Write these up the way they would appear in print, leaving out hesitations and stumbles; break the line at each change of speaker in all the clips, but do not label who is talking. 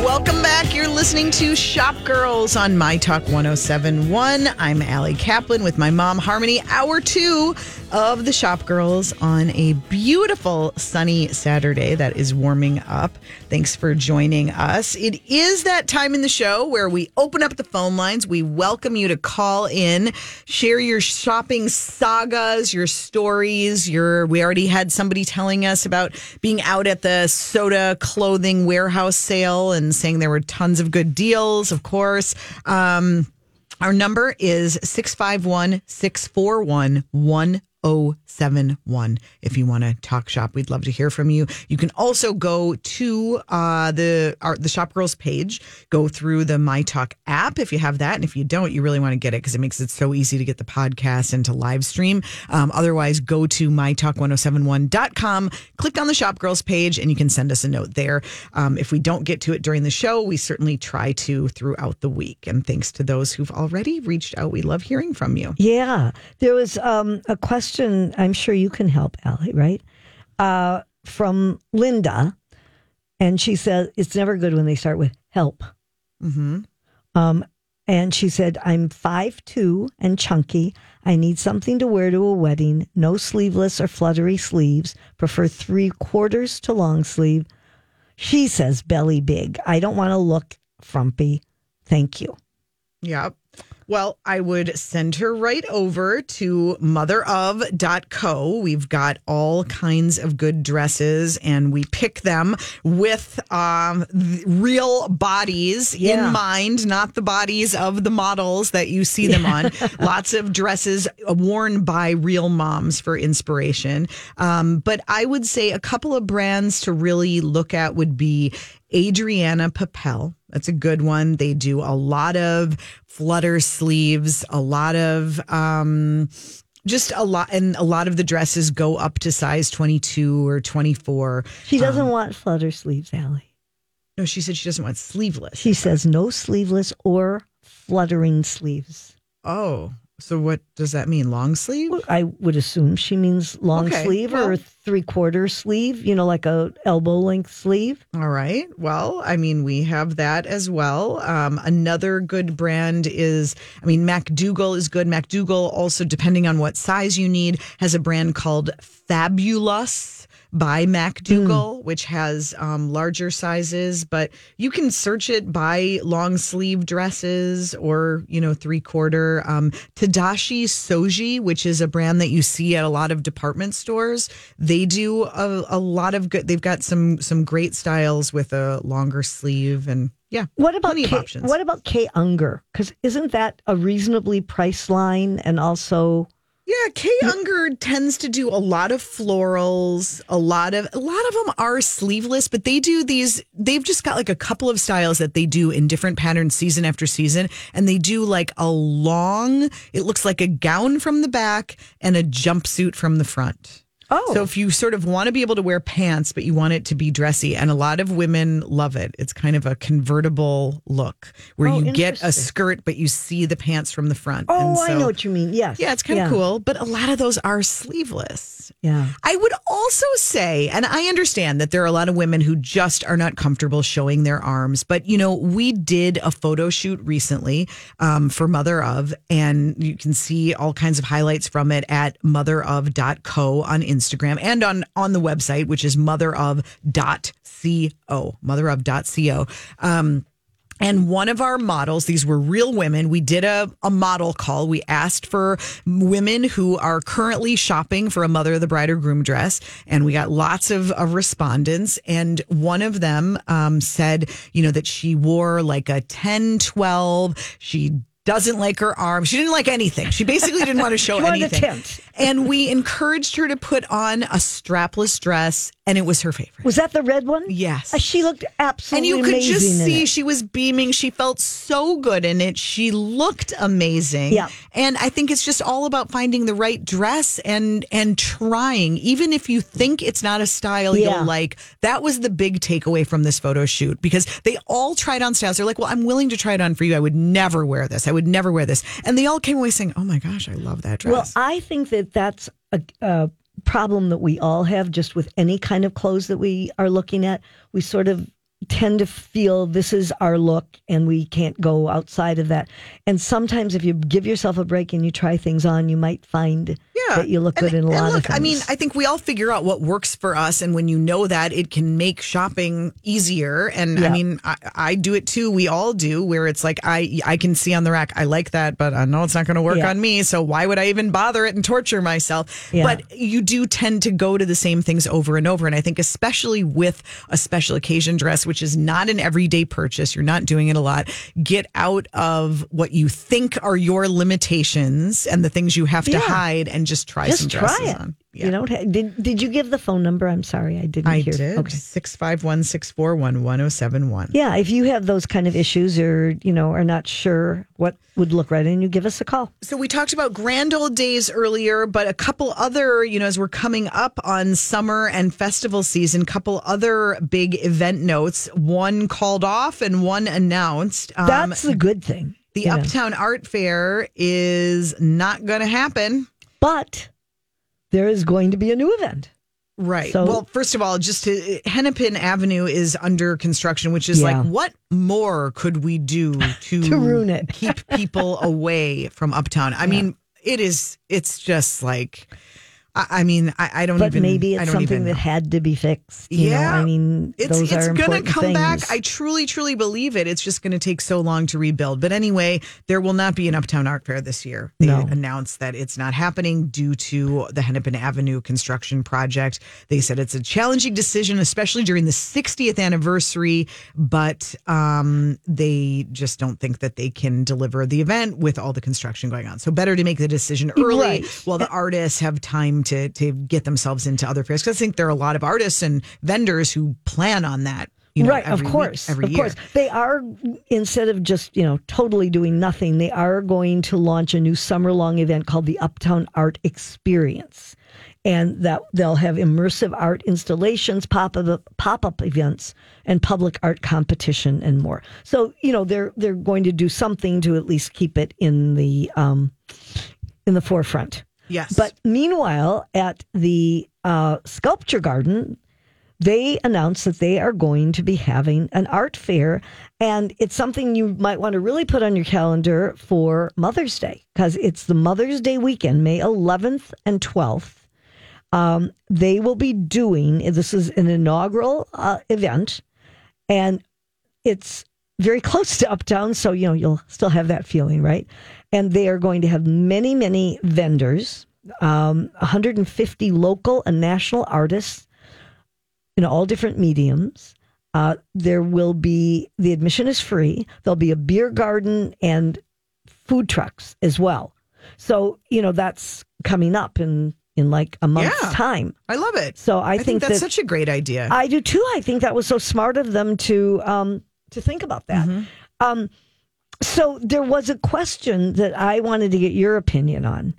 Welcome back. You're listening to Shop Girls on My Talk 1071. I'm Allie Kaplan with my mom, Harmony. Hour 2 of the Shop Girls on a beautiful sunny Saturday that is warming up. Thanks for joining us. It is that time in the show where we open up the phone lines. We welcome you to call in, share your shopping sagas, your stories. We already had somebody telling us about being out at the Soda clothing warehouse sale and saying there were tons of good deals, of course. Our number is 651-641-1071. If you want to talk shop, we'd love to hear from you. You can also go to the Shop Girls page, go through the My Talk app if you have that. And if you don't, you really want to get it because it makes it so easy to get the podcast and to live stream. Otherwise, go to mytalk1071.com, click on the Shop Girls page, and you can send us a note there. If we don't get to it during the show, we certainly try to throughout the week. And thanks to those who've already reached out. We love hearing from you.
Yeah. There was a question, I'm sure you can help, Allie, right? From Linda. And she said, it's never good when they start with help. Mm-hmm. And she said, I'm 5'2" and chunky. I need something to wear to a wedding. No sleeveless or fluttery sleeves. Prefer 3/4 to long sleeve. She says belly big. I don't want to look frumpy. Thank you.
Yep. Well, I would send her right over to motherof.co. We've got all kinds of good dresses, and we pick them with real bodies in mind, not the bodies of the models that you see them on. Lots of dresses worn by real moms for inspiration. But I would say a couple of brands to really look at would be Adriana Papel. That's a good one. They do a lot of flutter sleeves, a lot of and a lot of the dresses go up to size 22 or 24.
She doesn't want flutter sleeves, Allie.
No, she said she doesn't want sleeveless.
She says no sleeveless or fluttering sleeves.
Oh, so what does that mean? Long sleeve?
Well, I would assume she means long sleeve or 3/4 sleeve, like a elbow length sleeve.
All right. Well, I mean, we have that as well. Another good brand is, MacDougall is good. MacDougall also, depending on what size you need, has a brand called Fabulous by MacDougall, which has larger sizes, but you can search it by long sleeve dresses or, 3/4. Tadashi Soji, which is a brand that you see at a lot of department stores. They do a lot of good. They've got some great styles with a longer sleeve and
What about
plenty of options.
What about K. Unger? Because isn't that a reasonably priced line and also...
Yeah, K. Unger tends to do a lot of florals. A lot of them are sleeveless, but they do these. They've just got like a couple of styles that they do in different patterns season after season, and they do like a long. It looks like a gown from the back and a jumpsuit from the front.
Oh.
So if you sort of want to be able to wear pants, but you want it to be dressy, and a lot of women love it. It's kind of a convertible look where you get a skirt, but you see the pants from the front.
Oh,
and so,
I know what you mean. Yes.
Yeah, it's kind of cool. But a lot of those are sleeveless.
Yeah.
I would also say, and I understand that there are a lot of women who just are not comfortable showing their arms. But, we did a photo shoot recently for Mother of, and you can see all kinds of highlights from it at motherof.co on Instagram and on the website, which is motherof.co. Motherof.co. And one of our models, these were real women. We did a model call. We asked for women who are currently shopping for a mother of the bride or groom dress. And we got lots of respondents. And one of them said, that she wore like a 10, 12. She doesn't like her arms. She didn't like anything. She basically didn't want to show anything. And we encouraged her to put on a strapless dress, and it was her favorite.
Was that the red one?
Yes.
She looked absolutely amazing.
And you could just see
it.
She was beaming. She felt so good in it. She looked amazing.
Yeah.
And I think it's just all about finding the right dress and trying. Even if you think it's not a style you'll like, that was the big takeaway from this photo shoot, because they all tried on styles. They're like, well, I'm willing to try it on for you. I would never wear this. I would never wear this. And they all came away saying, oh my gosh, I love that dress.
Well, I think that's a problem that we all have just with any kind of clothes that we are looking at. We sort of tend to feel this is our look and we can't go outside of that. And sometimes if you give yourself a break and you try things on, you might find that you look good in a lot of things.
I mean, I think we all figure out what works for us. And when you know that, it can make shopping easier. And I mean, I do it too. We all do, where it's like, I can see on the rack, I like that, but I know it's not going to work on me. So why would I even bother it and torture myself? Yeah. But you do tend to go to the same things over and over. And I think especially with a special occasion dress, which is not an everyday purchase, you're not doing it a lot, get out of what you think are your limitations and the things you have to hide and just try some dresses on. Yeah.
You don't did you give the phone number? I'm sorry, I didn't hear it.
I did. Okay. 651-641-1071.
Yeah, if you have those kind of issues or, are not sure what would look right, and you give us a call.
So we talked about grand old days earlier, but a couple other, as we're coming up on summer and festival season, couple other big event notes, one called off and one announced.
That's the good thing.
The Uptown Art Fair is not going to happen.
But there is going to be a new event.
Right. So, well, first of all, Hennepin Avenue is under construction, which is like, what more could we do to
ruin it?
Keep people away from Uptown? I mean, it's just like, I don't
but
even. But
maybe it's something that had to be fixed. You know? I mean, those are
going to come
things.
back. I truly, truly believe it. It's just going to take so long to rebuild. But anyway, there will not be an Uptown Art Fair this year. They announced that it's not happening due to the Hennepin Avenue construction project. They said it's a challenging decision, especially during the 60th anniversary. But they just don't think that they can deliver the event with all the construction going on. So better to make the decision early while the artists have time to get themselves into other fairs. Because I think there are a lot of artists and vendors who plan on that.
Of course. They are, instead of just, totally doing nothing, they are going to launch a new summer-long event called the Uptown Art Experience. And that they'll have immersive art installations, pop-up events, and public art competition and more. So, they're going to do something to at least keep it in the forefront.
Yes.
But meanwhile, at the Sculpture Garden, they announced that they are going to be having an art fair. And it's something you might want to really put on your calendar for Mother's Day, because it's the Mother's Day weekend, May 11th and 12th. They will be this is an inaugural event, and it's very close to Uptown, so you'll still have that feeling, right? And they are going to have many, many vendors, 150 local and national artists in all different mediums. There will be, the admission is free. There'll be a beer garden and food trucks as well. So, that's coming up in like a month's time.
I love it.
So I think
that's such a great idea.
I do too. I think that was so smart of them to think about that. Mm-hmm. So there was a question that I wanted to get your opinion on,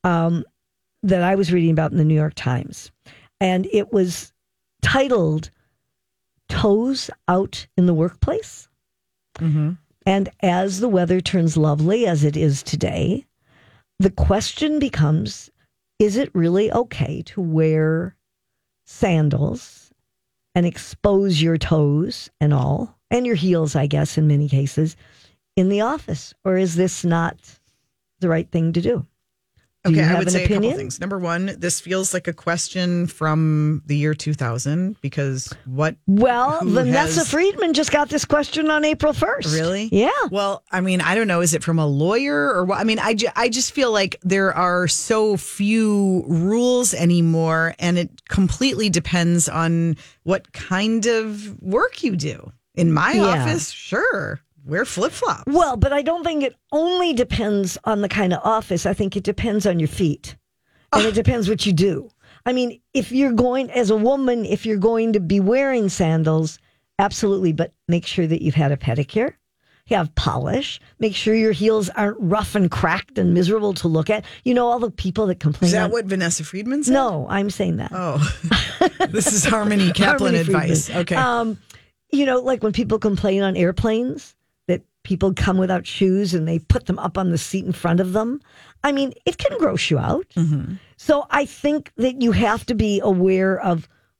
that I was reading about in the New York Times. And it was titled, Toes Out in the Workplace. Mm-hmm. And as the weather turns lovely, as it is today, the question becomes, is it really okay to wear sandals and expose your toes and all, and your heels, I guess, in many cases, in the office? Or is this not the right thing to do?
Okay, I would say a couple things. Number one, this feels like a question from the year 2000 because
Vanessa Friedman just got this question on April 1st.
Really?
Yeah.
Well, I mean, I don't know. Is it from a lawyer or what? I mean, I just feel like there are so few rules anymore, and it completely depends on what kind of work you do. In my office, sure. Wear flip-flops.
Well, but I don't think it only depends on the kind of office. I think it depends on your feet. And it depends what you do. I mean, if you're going, as a woman, if you're going to be wearing sandals, absolutely. But make sure that you've had a pedicure. You have polish. Make sure your heels aren't rough and cracked and miserable to look at. All the people that complain.
Is that what Vanessa Friedman said?
No, I'm saying that.
Oh, this is Harmony Kaplan advice. Okay.
Like when people complain on airplanes, people come without shoes and they put them up on the seat in front of them. I mean, it can gross you out. Mm-hmm. So I think that you have to be aware of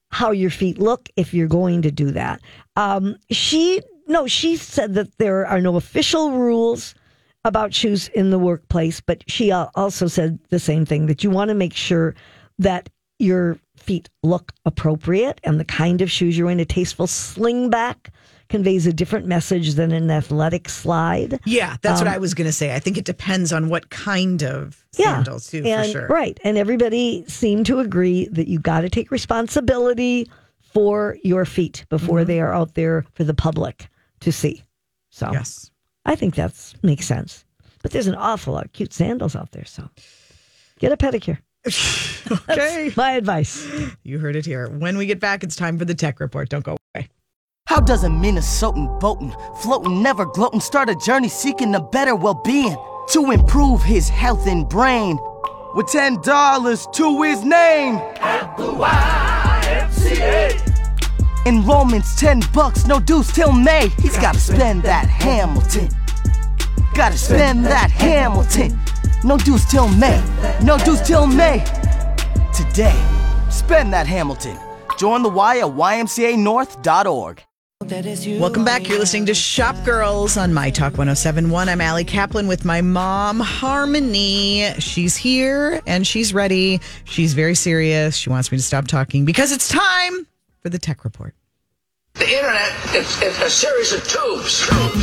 how your feet look if you're going to do that. She said that there are no official rules about shoes in the workplace, but she also said the same thing, that you want to make sure that your feet look appropriate and the kind of shoes you're wearing. A tasteful slingback conveys a different message than an athletic slide.
Yeah, that's what I was going to say. I think it depends on what kind of sandals, too, for sure.
Right. And everybody seemed to agree that you got to take responsibility for your feet before they are out there for the public to see. So
yes,
I think that makes sense. But there's an awful lot of cute sandals out there. So get a pedicure.
Okay.
That's my advice.
You heard it here. When we get back, it's time for the Tech Report. Don't go away.
How does a Minnesotan boatin', floatin', never gloatin', start a journey seeking a better well-being to improve his health and brain with $10 to his name at the YMCA? Enrollment's $10, no dues till May. He's gotta spend that Hamilton. Gotta spend that Hamilton. No dues till May. No dues till May. Today, spend that Hamilton. Join the Y at ymcanorth.org.
Welcome back. You're listening to Shop Girls on My Talk 107.1. I'm Allie Kaplan with my mom, Harmony. She's here and she's ready. She's very serious. She wants me to stop talking because it's time for the Tech Report.
The internet, it's a series of tubes.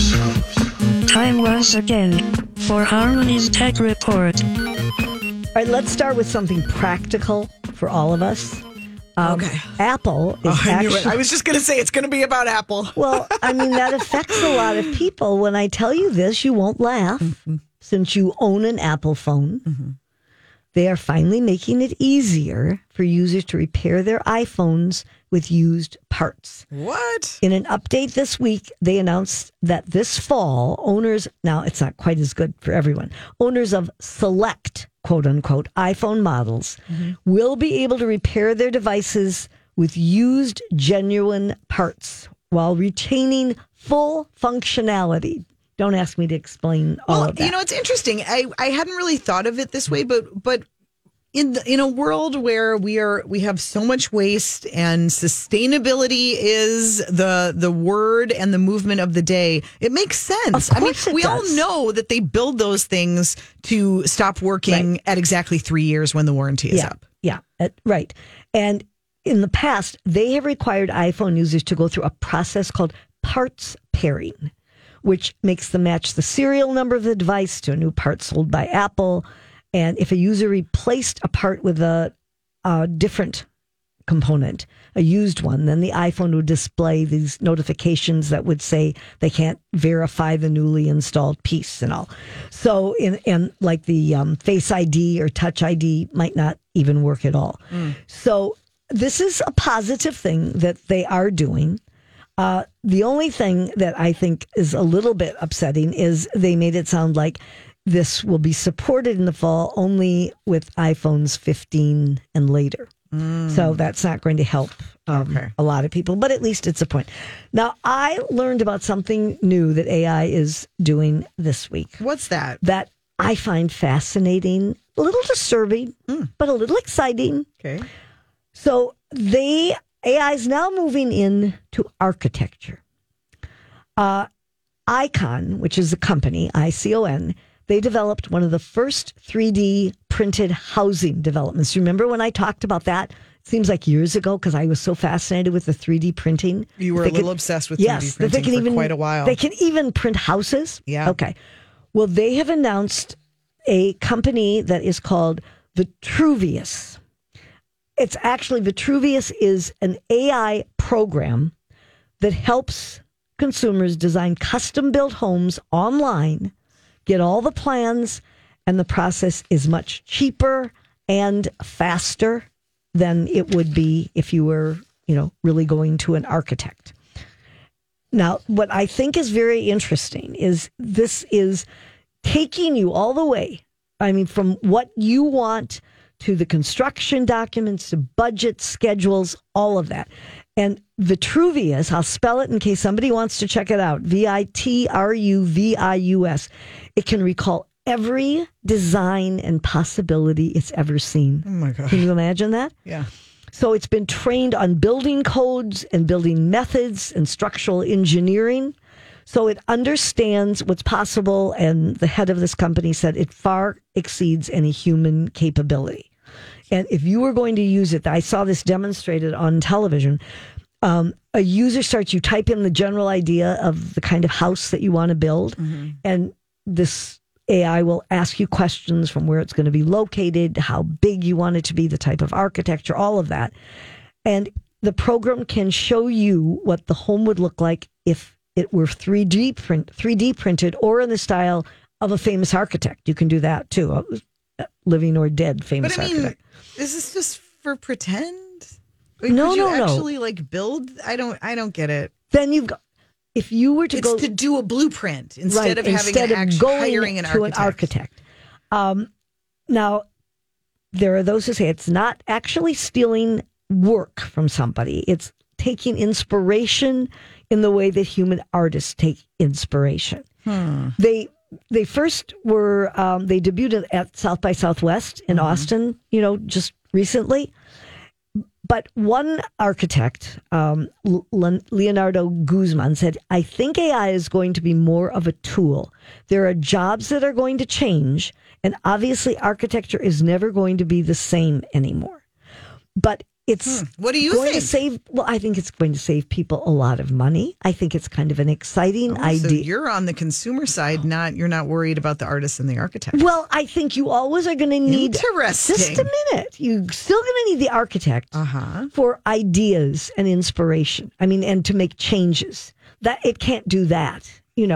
Time once again for Harmony's Tech Report.
All right, let's start with something practical for all of us.
Okay.
Apple is
I knew it.
actually...
I was just going to say it's going to be about Apple.
Well, I mean, that affects a lot of people. When I tell you this, you won't laugh. Since you own an Apple phone, they are finally making it easier for users to repair their iPhones with used parts.
What?
In an update this week, they announced that this fall, owners, now it's not quite as good for everyone, owners of select, quote unquote, iPhone models will be able to repair their devices with used genuine parts while retaining full functionality. Don't ask me to explain all of that.
You know, it's interesting. I hadn't really thought of it this way, but in a world where we have so much waste and sustainability is the word and the movement of the day, it makes sense.
Of course
we all know that they build those things to stop working at exactly 3 years when the warranty is up.
Yeah, right. And in the past, they have required iPhone users to go through a process called parts pairing, which makes them match the serial number of the device to a new part sold by Apple. And if a user replaced a part with a different component, a used one, then the iPhone would display these notifications that would say they can't verify the newly installed piece and all. So, and like the Face ID or Touch ID might not even work at all. So this is a positive thing that they are doing. The only thing that I think is a little bit upsetting is they made it sound like this will be supported in the fall only with iPhones 15 and later. So that's not going to help a lot of people, but at least it's a point. Now, I learned about something new that AI is doing this week.
What's that?
That I find fascinating, a little disturbing, but a little exciting.
Okay.
So AI is now moving into architecture. Icon, which is a company, ICON, they developed one of the first 3D printed housing developments. Remember when I talked about that? It seems like years ago because I was so fascinated with the 3D printing.
You were a little obsessed with 3D printing for quite a while.
They can even print houses?
Yeah.
Okay. Well, they have announced a company that is called Vitruvius. It's actually, Vitruvius is an AI program that helps consumers design custom-built homes online, get all the plans, and the process is much cheaper and faster than it would be if you were, really going to an architect. Now, what I think is very interesting is this is taking you all the way, from what you want to the construction documents, to budget, schedules, all of that. And Vitruvius, I'll spell it in case somebody wants to check it out, Vitruvius. It can recall every design and possibility it's ever seen.
Oh, my God.
Can you imagine that?
Yeah.
So it's been trained on building codes and building methods and structural engineering. So it understands what's possible. And the head of this company said it far exceeds any human capability. And if you were going to use it, I saw this demonstrated on television. A user starts, you type in the general idea of the kind of house that you want to build. And this AI will ask you questions from where it's going to be located, how big you want it to be, the type of architecture, all of that. And the program can show you what the home would look like if it were 3D printed or in the style of a famous architect. You can do that too, a living or dead famous architect.
Is this just for pretend?
No,
Could you
no.
actually like build? I don't get it.
Then you've got, if you were to
It's
go
to do a blueprint instead of
instead
having
of going
hiring an
to
architect.
an architect. Now, there are those who say it's not actually stealing work from somebody. It's taking inspiration in the way that human artists take inspiration. They first were they debuted at South by Southwest in Austin, just recently. But one architect, Leonardo Guzman, said, I think AI is going to be more of a tool. There are jobs that are going to change, and obviously architecture is never going to be the same anymore. But it's
What do you
going
think?
to save, well, I think it's going to save people a lot of money. I think it's kind of an exciting
So
idea.
you're on the consumer side, you're not worried about the artist and the architect.
Well, I think you always are going to need,
Interesting.
just a minute, you're still going to need the architect for ideas and inspiration. I mean, and to make changes. That it can't do that,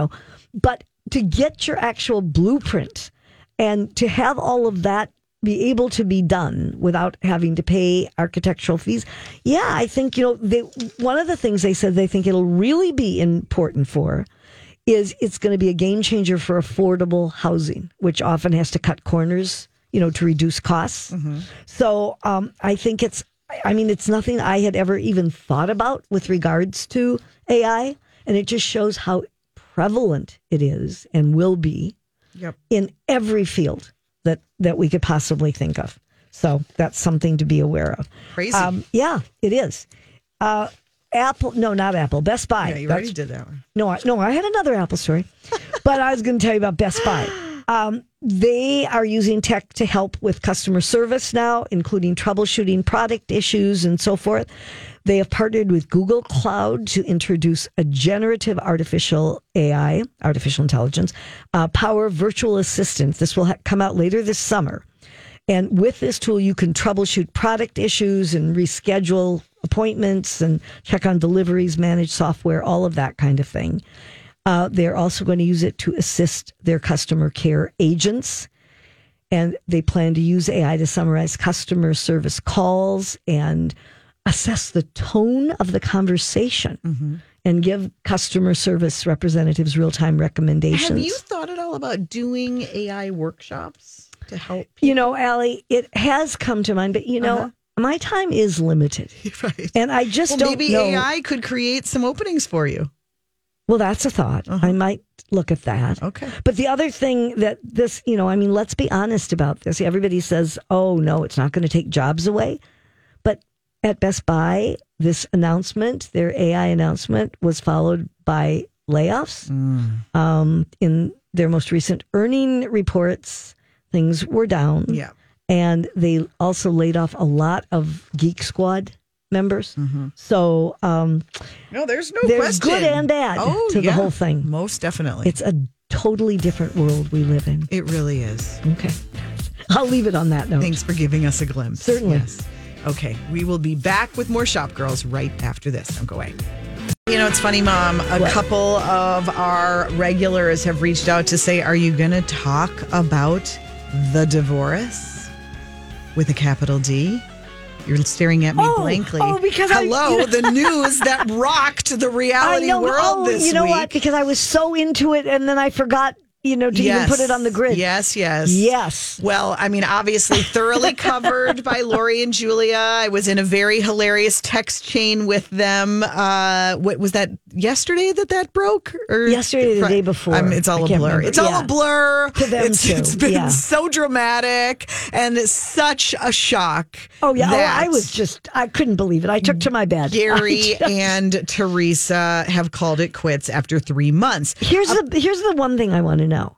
but to get your actual blueprint and to have all of that be able to be done without having to pay architectural fees. Yeah, I think, one of the things they said they think it'll really be important for is it's going to be a game changer for affordable housing, which often has to cut corners, to reduce costs. So I think it's nothing I had ever even thought about with regards to AI. And it just shows how prevalent it is and will be in every field that we could possibly think of. So that's something to be aware of.
Crazy.
Yeah, it is. Apple, no, not Apple, Best Buy.
Yeah, you already did that one.
No, I had another Apple story, but I was going to tell you about Best Buy. They are using tech to help with customer service now, including troubleshooting product issues and so forth. They have partnered with Google Cloud to introduce a generative artificial AI, artificial intelligence, power virtual assistant. This will come out later this summer. And with this tool, you can troubleshoot product issues and reschedule appointments and check on deliveries, manage software, all of that kind of thing. They're also going to use it to assist their customer care agents. And they plan to use AI to summarize customer service calls and assess the tone of the conversation and give customer service representatives real-time recommendations.
Have you thought at all about doing AI workshops to help people?
Allie, it has come to mind, but my time is limited.
Right.
And I just don't
maybe
know.
AI could create some openings for you.
Well, that's a thought. I might look at that.
Okay.
But the other thing that this, let's be honest about this. Everybody says, oh, no, it's not going to take jobs away. But at Best Buy, this announcement, their AI announcement, was followed by layoffs. In their most recent earning reports, things were down.
Yeah.
And they also laid off a lot of Geek Squad members. So
No, there's no
there's
question.
good and bad to the whole thing.
Most definitely.
It's a totally different world we live in.
It really is.
Okay. I'll leave it on that note.
Thanks for giving us a glimpse.
Certainly.
Yes. Okay. We will be back with more Shop Girls right after this. Don't go away. It's funny, Mom. A couple of our regulars have reached out to say, are you going to talk about the divorce with a capital D? You're staring at me blankly.
Oh, because
the news that rocked the reality world this week.
You know what? Because I was so into it and then I forgot to even put it on the grid.
Yes.
Yes.
Well, I mean, obviously thoroughly covered by Lori and Julia. I was in a very hilarious text chain with them. What was that, yesterday that broke? Or
Yesterday, the day before.
It's all
I
a
can't
blur.
remember.
It's all a blur.
To them, too.
It's been
Yeah.
so dramatic and it's such a shock.
Oh, yeah.
that
I couldn't believe it. I took to my bed.
Gary and Teresa have called it quits after 3 months.
Here's the one thing I want to know.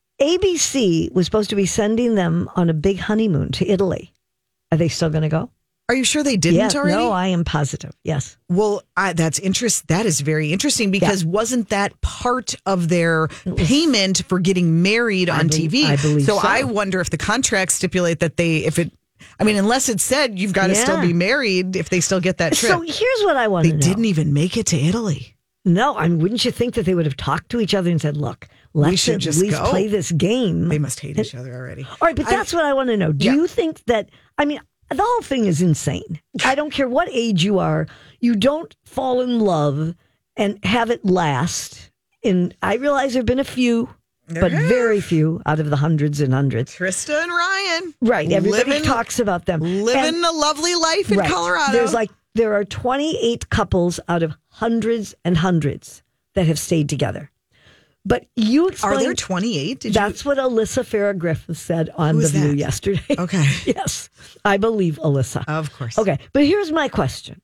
ABC was supposed to be sending them on a big honeymoon to Italy. Are they still going to go?
Are you sure they didn't already?
No, I am positive. Yes.
Well, that is very interesting because wasn't that part of their payment for getting married on TV?
I believe so.
I wonder if the contracts stipulate that unless it said you've got to still be married if they still get that trip.
So here's what I want to know.
They didn't even make it to Italy.
No, wouldn't you think that they would have talked to each other and said, look, let's
should
at
just
least
go.
play this game.
They must hate each other already.
All right, but that's what I want to know. Do you think that, the whole thing is insane. I don't care what age you are. You don't fall in love and have it last. And I realize there have been a few, but very few out of the hundreds and hundreds.
Trista and Ryan.
Right. Everybody talks about them.
Living a lovely life in Colorado.
There are 28 couples out of hundreds and hundreds that have stayed together. But you explain.
Are there 28?
That's what Alyssa Farah Griffith said on The View yesterday.
Okay.
Yes. I believe Alyssa.
Of course.
Okay. But here's my question.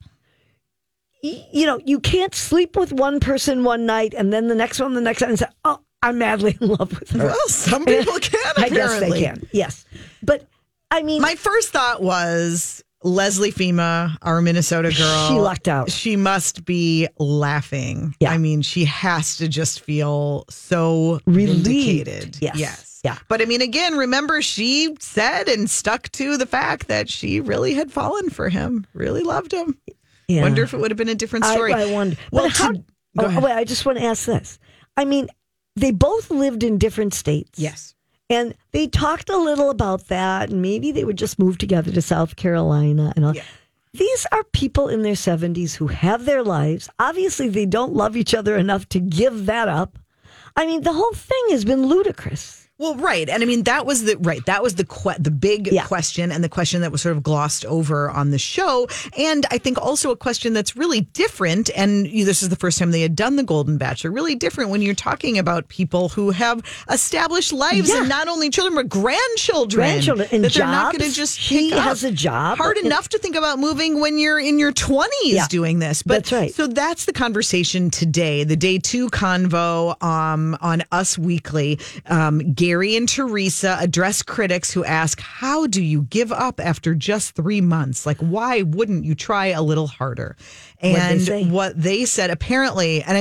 You can't sleep with one person one night and then the next one and say, oh, I'm madly in love with her.
Well, some people can, apparently.
I guess they can. Yes. But, my
first thought was Leslie Fema, our Minnesota girl.
She lucked out.
She must be laughing.
Yeah.
She has to just feel so
relieved.
vindicated.
Yes. Yeah.
But again, remember, she said and stuck to the fact that she really had fallen for him, really loved him.
Yeah.
Wonder if it would have been a different story.
I wonder.
Well,
Go ahead. Wait, I just want to ask this. They both lived in different states.
Yes.
And they talked a little about that, and maybe they would just move together to South Carolina and all. Yeah. These are people in their 70s who have their lives. Obviously, they don't love each other enough to give that up. The whole thing has been ludicrous.
Well, right. And that was the big question, and the question that was sort of glossed over on the show. And I think also a question that's really different. And this is the first time they had done the Golden Bachelor. Really different when you're talking about people who have established lives and not only children, but grandchildren.
And
that
jobs.
They're not going to just
She
pick
has
up.
a job.
Hard enough to think about moving when you're in your 20s doing this. But,
that's right.
So that's the conversation today. The day 2 convo on Us Weekly. Gary and Teresa address critics who ask, how do you give up after just 3 months? Why wouldn't you try a little harder? And what they said, apparently, and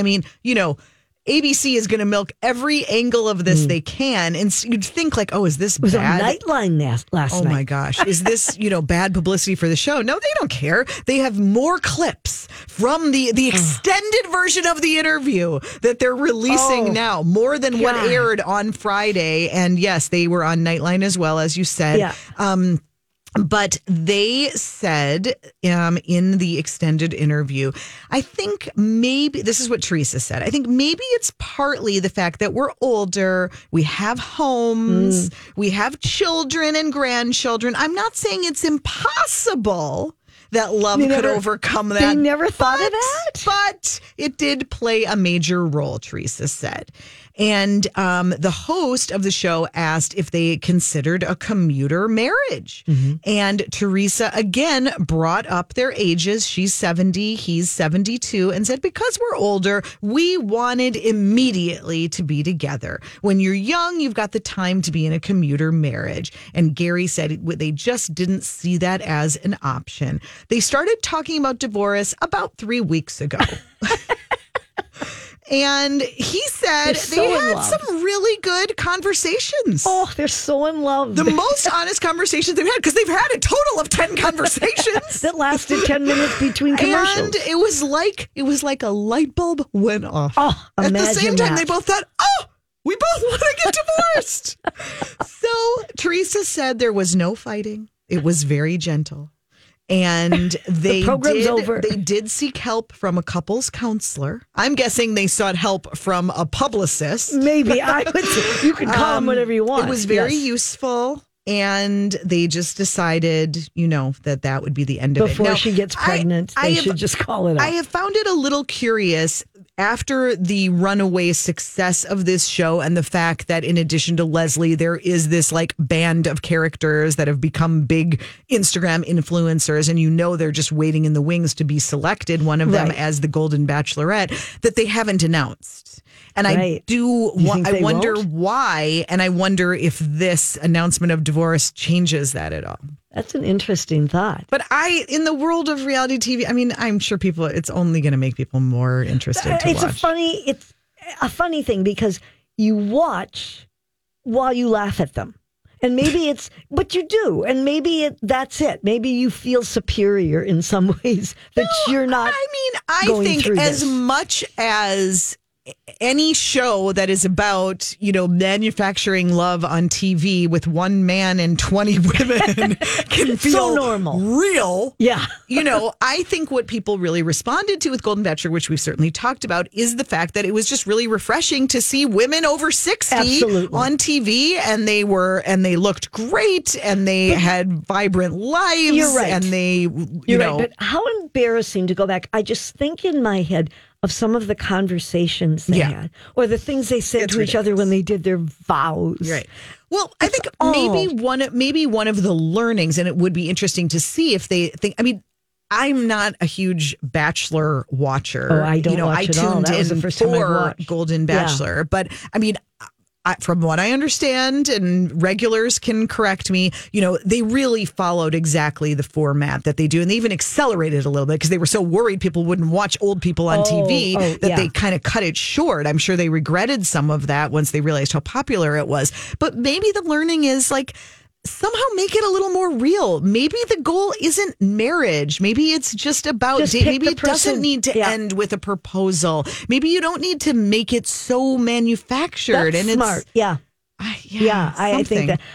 ABC is going to milk every angle of this they can. And you'd think is this bad?
It was on Nightline last night.
Oh my gosh. Is this, bad publicity for the show? No, they don't care. They have more clips from the extended version of the interview that they're releasing now, more than what aired on Friday. And yes, they were on Nightline as well, as you said.
Yeah.
But they said in the extended interview, I think maybe, this is what Teresa said, I think maybe it's partly the fact that we're older, we have homes, we have children and grandchildren. I'm not saying it's impossible that love could overcome that.
They never thought of that?
But it did play a major role, Teresa said. And the host of the show asked if they considered a commuter marriage. And Teresa again brought up their ages. She's 70, he's 72, and said, because we're older, we wanted immediately to be together. When you're young, you've got the time to be in a commuter marriage. And Gary said they just didn't see that as an option. They started talking about divorce about 3 weeks ago. And he said they had some really good conversations.
Oh, they're so in love.
The most honest conversations they've had, because they've had a total of 10 conversations.
That lasted 10 minutes between commercials.
And it was like a light bulb went off.
Oh,
at the same time,
that.
they both thought, we both want to get divorced. So Teresa said there was no fighting. It was very gentle. And
program's over.
They did seek help from a couples counselor. I'm guessing they sought help from a publicist.
Maybe I would. You can call them whatever you want.
It was very
Yes.
useful. And they just decided, that would be the end of it.
Before
Now,
she gets pregnant, they should just call it
I
off.
have found it a little curious after the runaway success of this show and the fact that in addition to Leslie, there is this like band of characters that have become big Instagram influencers. And they're just waiting in the wings to be selected, one of them
Right.
as the Golden Bachelorette, that they haven't announced. And I
Right.
I wonder
won't?
why. And I wonder if this announcement of divorce changes that at all.
That's an interesting thought.
But in the world of reality TV, I mean, I'm sure it's only going to make people more interested to
It's
watch.
it's a funny thing because you watch while you laugh at them. And maybe but you do. And maybe that's it. Maybe you feel superior in some ways that you're not.
I mean, I
going
think
through
as
this.
much as any show that is about, manufacturing love on TV with one man and 20 women can feel
normal.
real.
Yeah.
I think what people really responded to with Golden Bachelor, which we've certainly talked about, is the fact that it was just really refreshing to see women over 60
Absolutely.
on TV, and they looked great, and they had vibrant lives.
You're right.
And they,
You're right. But how embarrassing to go back. I just think in my head of some of the conversations they had or the things they said
It's
to each other when they did their vows.
Right. Well, I think maybe one of the learnings, and it would be interesting to see if they think. I mean, I'm not a huge Bachelor watcher.
Oh, I don't watch
I
it all.
tuned
That was
in
the first time I
for
watched.
Golden Bachelor, but I mean. From what I understand, and regulars can correct me, they really followed exactly the format that they do. And they even accelerated a little bit because they were so worried people wouldn't watch old people on TV that they kind of cut it short. I'm sure they regretted some of that once they realized how popular it was. But maybe the learning is like, somehow make it a little more real. Maybe the goal isn't marriage. Maybe it's just about maybe it doesn't need to end with a proposal. Maybe you don't need to make it so manufactured.
That's
and
smart.
It's
I think that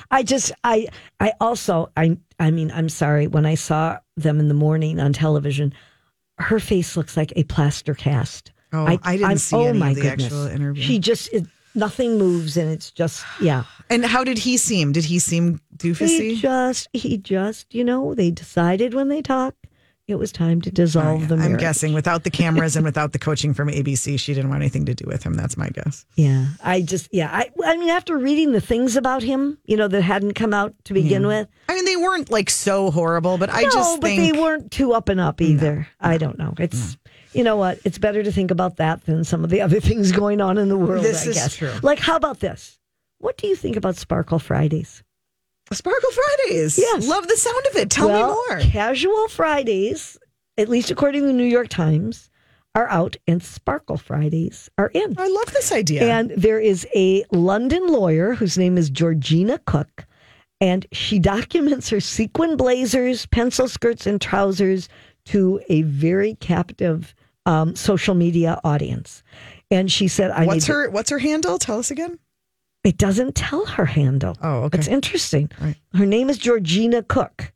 I mean, I'm sorry. When I saw them in the morning on television, her face looks like a plaster cast.
Oh, I didn't see any of the actual interview.
She just, nothing moves and it's just,
And how did he seem? Did he seem doofusy?
He just, they decided when they talked, it was time to dissolve the marriage.
I'm guessing without the cameras and without the coaching from ABC, she didn't want anything to do with him. That's my guess.
Yeah. I mean, after reading the things about him, that hadn't come out to begin with.
I mean, they weren't like so horrible, but I just
but
think
they weren't too up and up either. I don't know. It's, you know what? It's better to think about that than some of the other things going on in the world,
This
I
is
guess.
true.
Like, how about this? What do you think about Sparkle Fridays?
Sparkle Fridays.
Yes.
Love the sound of it. Tell me more.
Casual Fridays, at least according to the New York Times, are out and Sparkle Fridays are in.
I love this idea.
And there is a London lawyer whose name is Georgina Cook, and she documents her sequin blazers, pencil skirts, and trousers to a very captive social media audience. And she said,
What's her handle? Tell us again.
It doesn't tell her handle.
Oh, okay.
It's interesting.
Right.
Her name is Georgina Cook.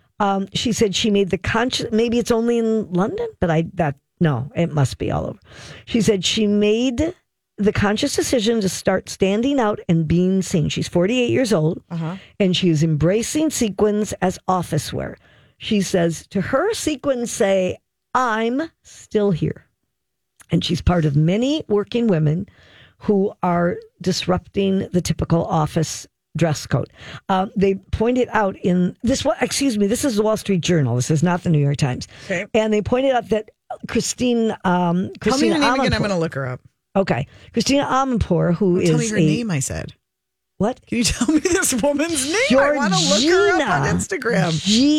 She said she made the conscious, maybe it's only in London, but no, it must be all over. She said she made the conscious decision to start standing out and being seen. She's 48 years old, and she is embracing sequins as office wear. She says to her, sequins say, "I'm still here." And she's part of many working women who are disrupting the typical office dress code. They pointed out in this, this is the Wall Street Journal. This is not the New York Times.
Okay.
And they pointed out that Christina
Tell me her name again. I'm going to look her up.
Okay. Christina Amanpour, who is
Tell me her name, I said.
What?
Can you tell me this woman's name? I want to look her up on Instagram.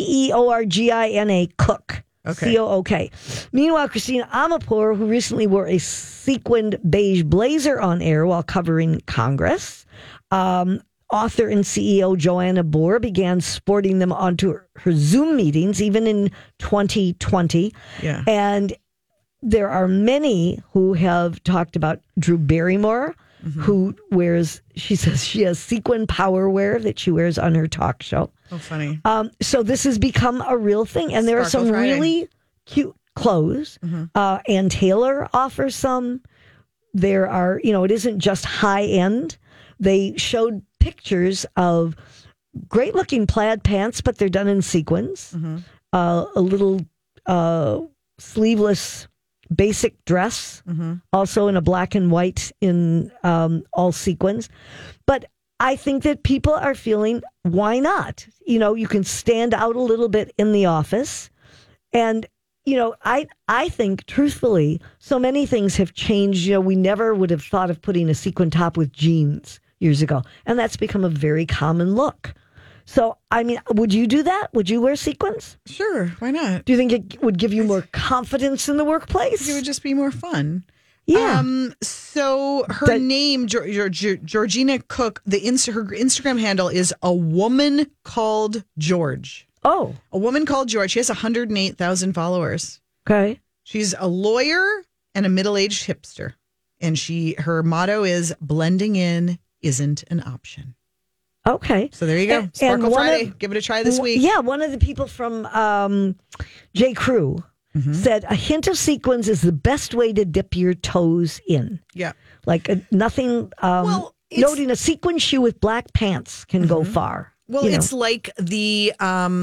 Georgina Cook.
Okay.
Cook. Meanwhile, Christina Amanpour, who recently wore a sequined beige blazer on air while covering Congress, author and CEO Joanna Bohr began sporting them onto her Zoom meetings, even in 2020.
Yeah.
And there are many who have talked about Drew Barrymore, who wears, she says she has sequin power wear that she wears on her talk show.
Oh, funny.
So this has become a real thing. And there are
Sparkle
some
Friday.
really cute clothes. Ann Taylor offers some. There are, it isn't just high end. They showed pictures of great looking plaid pants, but they're done in sequins. A little sleeveless basic dress, also in a black and white in all sequins. But I think that people are feeling, why not? You can stand out a little bit in the office. And, I think, truthfully, so many things have changed. We never would have thought of putting a sequin top with jeans years ago. And that's become a very common look. So, would you do that? Would you wear sequins?
Sure, why not?
Do you think it would give you more confidence in the workplace?
It would just be more fun.
Yeah.
So her name, Georgina Cook, her Instagram handle is A Woman Called George.
Oh,
A Woman Called George. She has 108,000 followers.
okay.
She's a lawyer and a middle-aged hipster. And her motto is blending in isn't an option.
Okay.
So there you go.
And
Sparkle
one
Friday.
of-
Give it a try this week.
Yeah, one of the people from J. Crew said a hint of sequins is the best way to dip your toes in.
Yeah.
Like nothing.
Well, it's-
noting a sequin shoe with black pants can go far.
Well, it's like the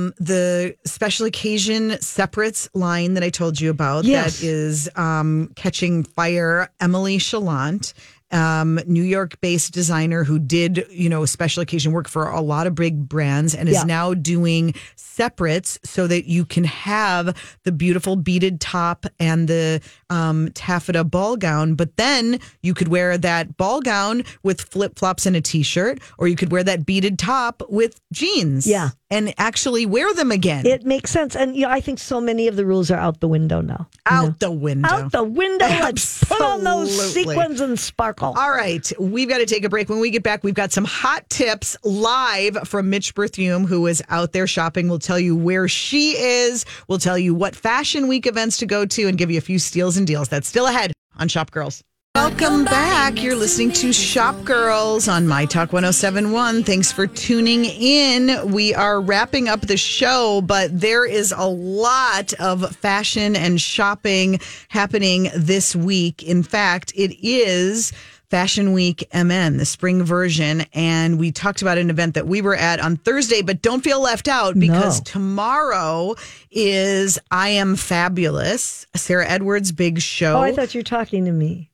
special occasion separates line that I told you about.
Yes.
That is Catching Fire. Emily Chalant, New York-based designer who did, special occasion work for a lot of big brands and is now doing separates so that you can have the beautiful beaded top and the taffeta ball gown. But then you could wear that ball gown with flip-flops and a t-shirt, or you could wear that beaded top with jeans.
Yeah.
And actually wear them again.
It makes sense. And, I think so many of the rules are out the window now.
Out the window.
Out the window. Let's put on those
Absolutely.
sequins and sparkle.
All right, we've got to take a break. When we get back, we've got some hot tips live from Mitch Berthiaume, who is out there shopping. We'll tell you where she is. We'll tell you what Fashion Week events to go to and give you a few steals and deals. That's still ahead on Shop Girls. Welcome back. You're listening to Shop Girls on My Talk 1071. Thanks for tuning in. We are wrapping up the show, but there is a lot of fashion and shopping happening this week. In fact, it is Fashion Week MN, the spring version. And we talked about an event that we were at on Thursday, but don't feel left out because tomorrow is I Am Fabulous, Sarah Edwards' big show.
Oh, I thought you were talking to me.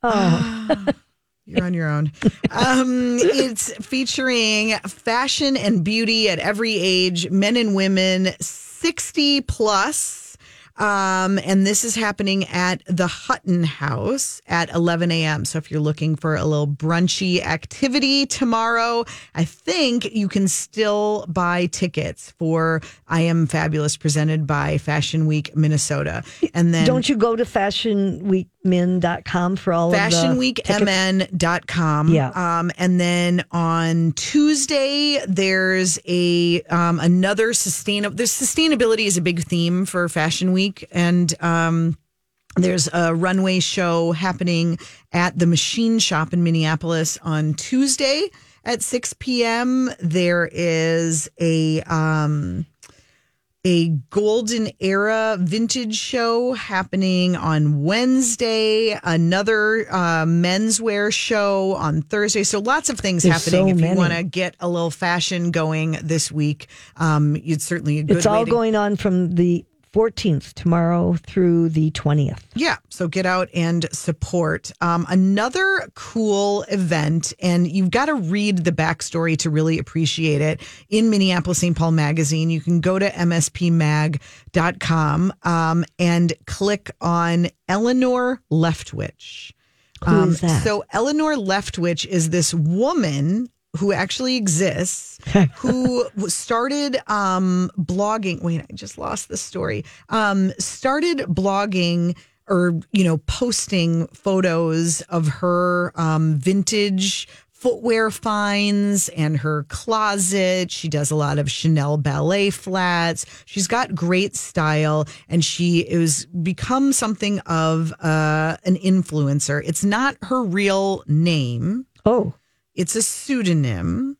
Oh,
You're on your own. It's featuring fashion and beauty at every age, men and women, 60 plus. And this is happening at the Hutton House at 11 a.m. So if you're looking for a little brunchy activity tomorrow, I think you can still buy tickets for I Am Fabulous presented by Fashion Week Minnesota. And then
don't you go to fashionweekmin.com for all of the tickets?
fashionweekmn.com.
Yeah.
And then on Tuesday, there's sustainability is a big theme for Fashion Week. And there's a runway show happening at the Machine Shop in Minneapolis on Tuesday at 6 p.m. There is a golden era vintage show happening on Wednesday, another menswear show on Thursday. So lots of things
There's
happening.
so
If you
many.
want to get a little fashion going this week, it's certainly a good
It's all
way to
going on from the 14th tomorrow through the 20th.
Yeah, so get out and support. Another cool event, and you've got to read the backstory to really appreciate it. In Minneapolis St. Paul Magazine, you can go to mspmag.com and click on Eleanor Leftwich.
Who is that?
So Eleanor Leftwich is this woman who actually exists, who started blogging. Wait, I just lost the story. Started blogging or, posting photos of her vintage footwear finds and her closet. She does a lot of Chanel ballet flats. She's got great style, and she has become something of an influencer. It's not her real name.
Oh,
It's a pseudonym,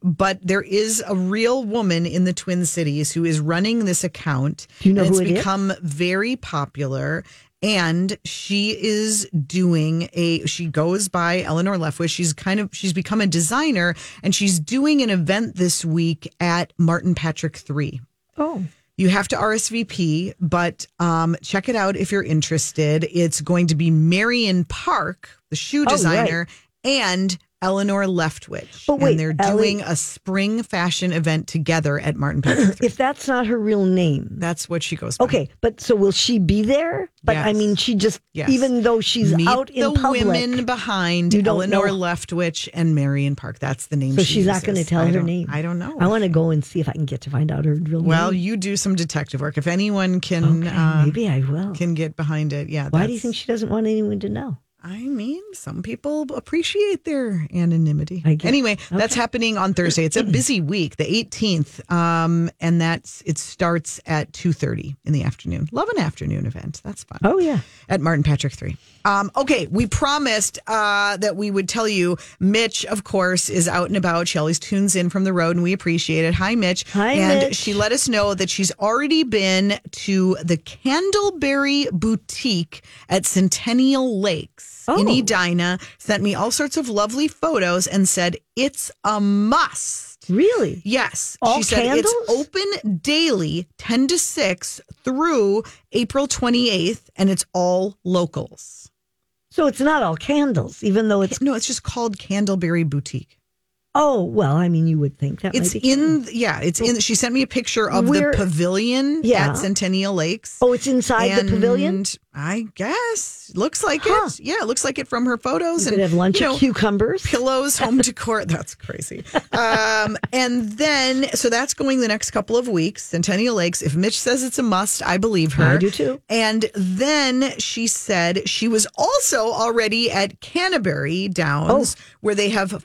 but there is a real woman in the Twin Cities who is running this account.
Do you know who
it's
it is?
become very popular. And she is doing she goes by Eleanor Leftwich. She's become a designer, and she's doing an event this week at Martin Patrick 3.
Oh.
You have to RSVP, but check it out if you're interested. It's going to be Marion Park, the shoe designer, and Eleanor Leftwich.
But wait,
and they're doing a spring fashion event together at Martin Patrick 3.
If that's not her real name.
That's what she goes by.
Okay, but so will she be there? But
Yes.
I mean, she just,
Yes.
even though she's
Meet
out in
the
public.
women behind
You don't
Eleanor
know.
Leftwich and Marion Park. That's the name
So
she
she's not
uses.
going to tell her name.
I don't know.
I want to go and see if I can get to find out her real
Well,
name.
you do some detective work. If anyone can
Maybe I will.
can get behind it. Yeah.
Why do you think she doesn't want anyone to know?
I mean, some people appreciate their anonymity.
I guess.
Anyway, that's happening on Thursday. It's a busy week, the 18th, and it starts at 2:30 in the afternoon. Love an afternoon event. That's fun.
Oh, yeah.
At Martin Patrick 3. Okay, we promised that we would tell you. Mitch, of course, is out and about. She always tunes in from the road, and we appreciate it. Hi, Mitch.
Hi,
and
Mitch.
she let us know that she's already been to the Candleberry Boutique at Centennial Lakes in
Oh.
Edina, sent me all sorts of lovely photos, and said it's a must.
Really?
Yes.
All
she said
candles?
it's open daily, 10 to 6 through April 28th, and it's all locals.
So it's not all candles, even though it's.
No, it's just called Candleberry Boutique.
Oh, well, I mean, you would think that
It's
might be.
it's in. She sent me a picture of
Where-
the pavilion
Yeah.
at Centennial Lakes.
Oh, it's inside the pavilion?
And I guess looks like
Huh.
it. Yeah, it looks like it from her photos.
You could have lunch
you
at
know,
cucumbers.
pillows, home decor. That's crazy. And then, so that's going the next couple of weeks. Centennial Lakes. If Mitch says it's a must, I believe her.
I do too.
And then she said she was also already at Canterbury Downs, where they have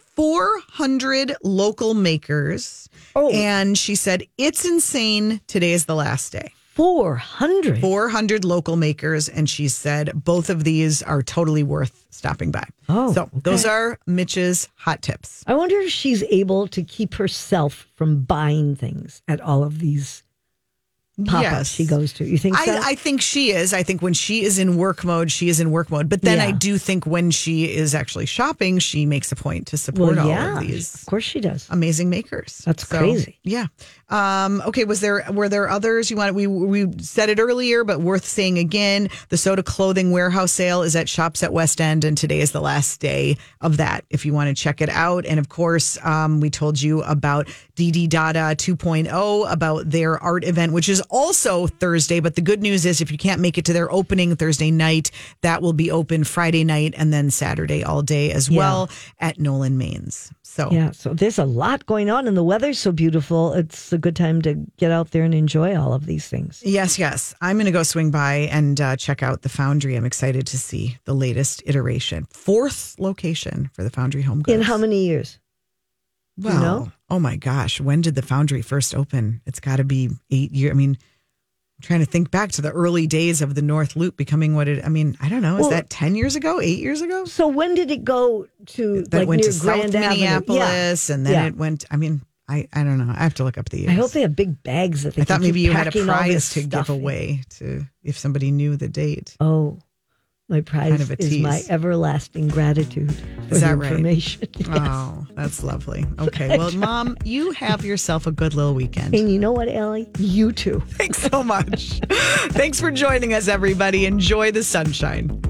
400 local makers.
Oh.
And she said, it's insane. Today is the last day.
400.
400 local makers, and she said both of these are totally worth stopping by.
Oh,
so
okay.
those are Mitch's hot tips.
I wonder if she's able to keep herself from buying things at all of these pop-ups
Yes.
she goes to. You think so?
I think she is. I think when she is in work mode, she is in work mode. But then
Yeah.
I do think when she is actually shopping, she makes a point to support all of these
Of course she does.
amazing makers.
That's crazy.
Yeah. Okay. Were there others you wanted? We said it earlier, but worth saying again. The Soda Clothing Warehouse sale is at Shops at West End, and today is the last day of that. If you want to check it out, and of course, we told you about DD Dada 2.0 about their art event, which is also Thursday. But the good news is, if you can't make it to their opening Thursday night, that will be open Friday night and then Saturday all day as well at Nolan Mains. So
Yeah, so there's a lot going on, and the weather's so beautiful. It's a good time to get out there and enjoy all of these things.
Yes. I'm going to go swing by and check out the Foundry. I'm excited to see the latest iteration. 4th location for the Foundry Home Goods.
In how many years?
Well,
you know?
oh my gosh. When did the Foundry first open? It's got to be 8 years. I mean, I'm trying to think back to the early days of the North Loop becoming what it, I mean, I don't know. Is
Well-
that 10 years ago, 8 years ago?
So when did it go to
That
like
went
near
to
Grand
South
Avenue?
Minneapolis and then
Yeah.
it went, I mean, I don't know. I have to look up the years.
I hope they have big bags that they
I thought
can
maybe
keep
you had a
packing all
prize
this
to give
stuff in.
away to if somebody knew the date.
Oh, my prize
Kind of a
is my
tease.
everlasting gratitude for
Is
the
that right?
information. Yes.
Oh, that's lovely. Okay. Well, Mom, you have yourself a good little weekend.
And you know what, Allie? You too.
Thanks so much. Thanks for joining us, everybody. Enjoy the sunshine.